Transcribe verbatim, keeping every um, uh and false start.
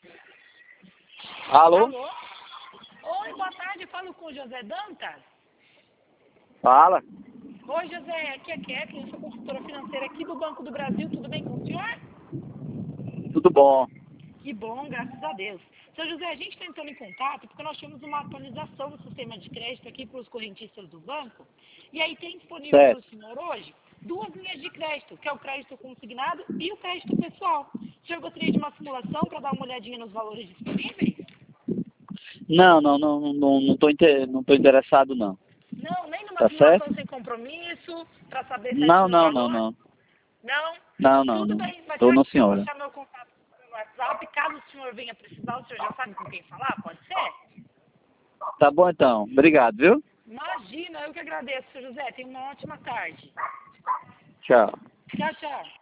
Alô? Alô? Oi, boa tarde, eu falo com o José Dantas. Fala. Oi, José, aqui é Kathleen, eu sou consultora financeira aqui do Banco do Brasil, tudo bem com o senhor? Tudo bom? Que bom, graças a Deus. Seu José, a gente está entrando em contato porque nós temos uma atualização no sistema de crédito aqui para os correntistas do banco, e aí tem disponível para o Certo. senhor hoje duas linhas de crédito, que é o crédito consignado e o crédito pessoal. O senhor gostaria de uma simulação para dar uma olhadinha nos valores disponíveis? Não, não, não, não, não tô, inte- não tô interessado não. Não, nem numa Tá certo? simulação sem compromisso, para saber Não, certinho o não, não, valor? não. Não? Não, não, Tudo não. bem, mas Tô será não, que se eu senhora. deixar meu contato no WhatsApp, caso o senhor venha precisar, o senhor já sabe com quem falar? Pode ser? Tá bom então. Obrigado, viu? Imagina, eu que agradeço, seu José. Tenha uma ótima tarde. Tchau. Tchau, tchau.